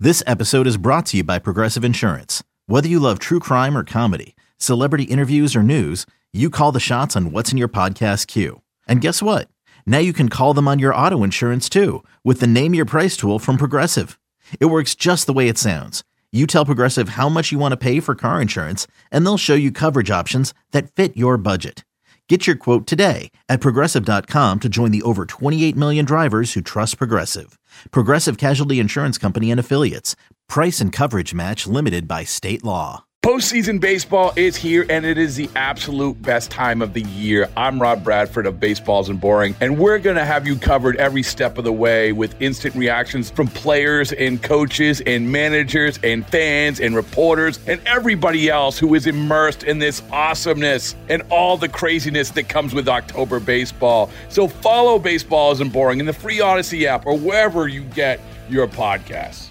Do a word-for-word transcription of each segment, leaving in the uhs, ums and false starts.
This episode is brought to you by Progressive Insurance. Whether you love true crime or comedy, celebrity interviews or news, you call the shots on what's in your podcast queue. And guess what? Now you can call them on your auto insurance too with the Name Your Price tool from Progressive. It works just the way it sounds. You tell Progressive how much you want to pay for car insurance, and they'll show you coverage options that fit your budget. Get your quote today at Progressive dot com to join the over twenty-eight million drivers who trust Progressive. Progressive Casualty Insurance Company and Affiliates. Price and coverage match limited by state law. Postseason baseball is here, and it is the absolute best time of the year. I'm Rob Bradford of Baseballs and Boring, and we're going to have you covered every step of the way with instant reactions from players and coaches and managers and fans and reporters and everybody else who is immersed in this awesomeness and all the craziness that comes with October baseball. So follow Baseballs and Boring in the free Odyssey app or wherever you get your podcasts.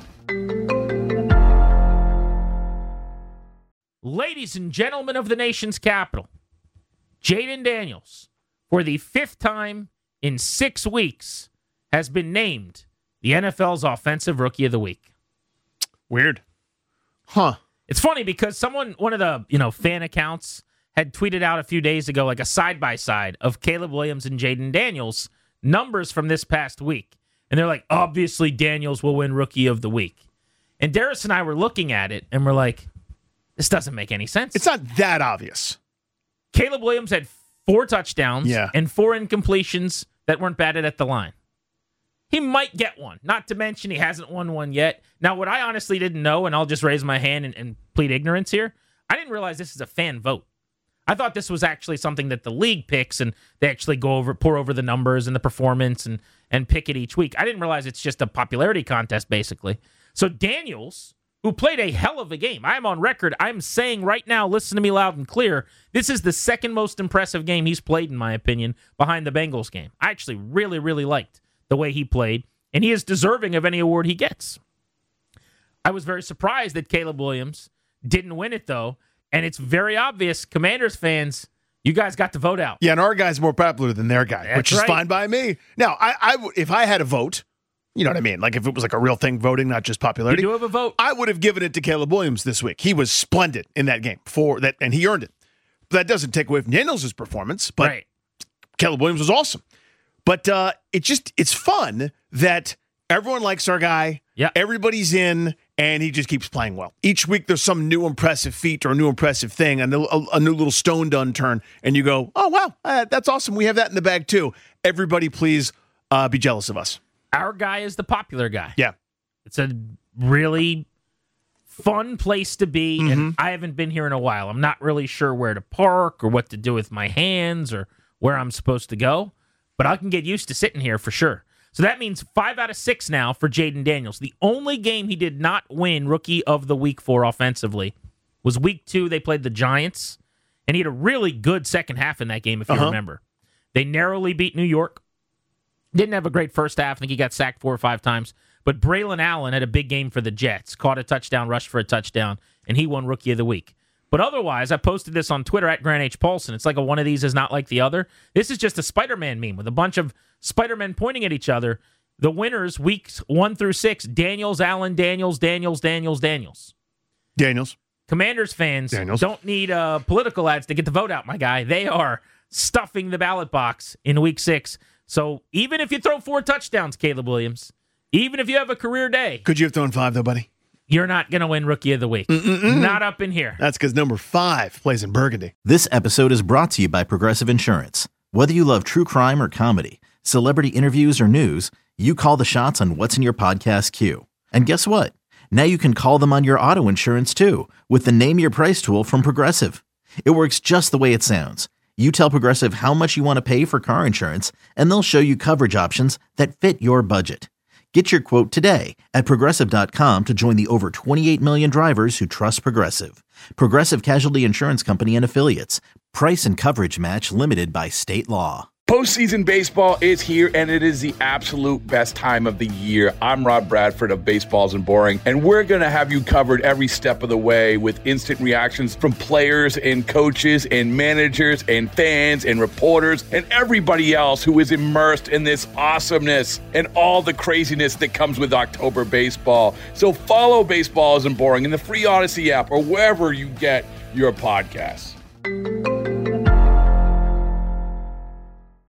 Ladies and gentlemen of the nation's capital, Jayden Daniels, for the fifth time in six weeks, has been named the N F L's Offensive Rookie of the Week. Weird. Huh. It's funny because someone, one of the you know fan accounts, had tweeted out a few days ago like a side-by-side of Caleb Williams and Jayden Daniels' numbers from this past week. And they're like, obviously Daniels will win Rookie of the Week. And Darius and I were looking at it and we're like, this doesn't make any sense. It's not that obvious. Caleb Williams had four touchdowns yeah. and four incompletions that weren't batted at the line. He might get one, not to mention he hasn't won one yet. Now, what I honestly didn't know, and I'll just raise my hand and, and plead ignorance here, I didn't realize this is a fan vote. I thought this was actually something that the league picks, and they actually go over, pour over the numbers and the performance and, and pick it each week. I didn't realize it's just a popularity contest, basically. So Daniels, who played a hell of a game. I'm on record. I'm saying right now, listen to me loud and clear, this is the second most impressive game he's played, in my opinion, behind the Bengals game. I actually really, really liked the way he played, and he is deserving of any award he gets. I was very surprised that Caleb Williams didn't win it, though, and it's very obvious. Commanders fans, you guys got to vote out. Yeah, and our guy's more popular than their guy, That's which is right. fine by me. Now, I, I w- if I had a vote, you know what I mean? Like if it was like a real thing, voting, not just popularity. You do have a vote. I would have given it to Caleb Williams this week. He was splendid in that game for that, and he earned it. But that doesn't take away from Daniels' performance. But Right. Caleb Williams was awesome. But uh, it just it's fun that everyone likes our guy. Yeah. Everybody's in, and he just keeps playing well. Each week there's some new impressive feat or a new impressive thing, and a, a new little stone done turn, and you go, oh, wow, uh, that's awesome. We have that in the bag too. Everybody please uh, be jealous of us. Our guy is the popular guy. Yeah. It's a really fun place to be, Mm-hmm. and I haven't been here in a while. I'm not really sure where to park or what to do with my hands or where I'm supposed to go, but I can get used to sitting here for sure. So that means five out of six now for Jayden Daniels. The only game he did not win Rookie of the Week for offensively was week two. They played the Giants, and he had a really good second half in that game, if you Uh-huh. remember. They narrowly beat New York. Didn't have a great first half. I think he got sacked four or five times. But Braylon Allen had a big game for the Jets. Caught a touchdown, rushed for a touchdown, and he won Rookie of the Week. But otherwise, I posted this on Twitter at Grant H. Paulson. It's like a one of these is not like the other. This is just a Spider-Man meme with a bunch of Spider-Men pointing at each other. The winners, weeks one through six, Daniels, Allen, Daniels, Daniels, Daniels, Daniels. Daniels. Commanders fans Daniels. don't need uh, political ads to get the vote out, my guy. They are stuffing the ballot box in week six. So even if you throw four touchdowns, Caleb Williams, even if you have a career day, Could you have thrown five, though, buddy? you're not going to win Rookie of the Week. Mm-mm-mm. Not up in here. That's because number five plays in Burgundy. This episode is brought to you by Progressive Insurance. Whether you love true crime or comedy, celebrity interviews or news, you call the shots on what's in your podcast queue. And guess what? Now you can call them on your auto insurance too with the Name Your Price tool from Progressive. It works just the way it sounds. You tell Progressive how much you want to pay for car insurance, and they'll show you coverage options that fit your budget. Get your quote today at Progressive dot com to join the over twenty-eight million drivers who trust Progressive. Progressive Casualty Insurance Company and Affiliates. Price and coverage match limited by state law. Postseason baseball is here, and it is the absolute best time of the year. I'm Rob Bradford of Baseballs and Boring, and we're going to have you covered every step of the way with instant reactions from players and coaches and managers and fans and reporters and everybody else who is immersed in this awesomeness and all the craziness that comes with October baseball. So follow Baseballs and Boring in the free Odyssey app or wherever you get your podcasts.